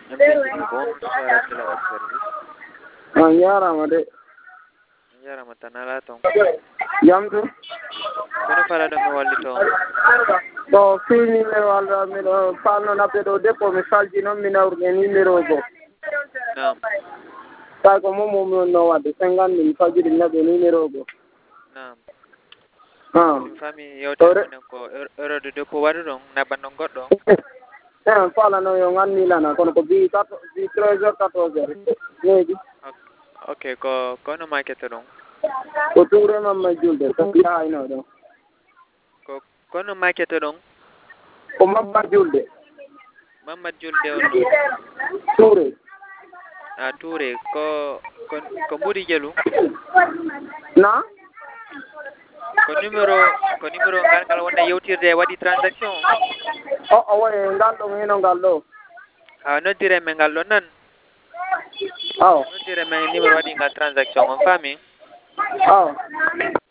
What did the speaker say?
MPG bonsoir à Télé Service. Jarama de. Jarama tan ala ton. Jam tu? Kono fala ɗo mi wallito on. Bon, fi numéro Allah miɗo falno naɓde ɗo dépôt mi salji noon mi nawruɗe numéro go. Naam. Tawi ko moom wonno wadde 50 min fajiri naɓe numéro go. Naam. Ah. Mi fami yewtere minen ko heure de dépôt waɗi ɗon naɓanno goɗɗo. Falano yo ngannilana kono ko bi 13h 14h leydi. Ok kono makete ɗon. Ko Touré Mamma Julde ko yahayno ɗon. Kono makete ɗon. Ko Mamma Julde. Mamma Julde on ɗo. Touré. Ah Touré ko ɓuri jelu. Na? ko numéro ngal wonde yewtirde waɗi transaction o waye ngal ɗo heno ngal ɗo noddire men ngal ɗo nan aw noddire men numéro waɗi ngal transaction on faami aw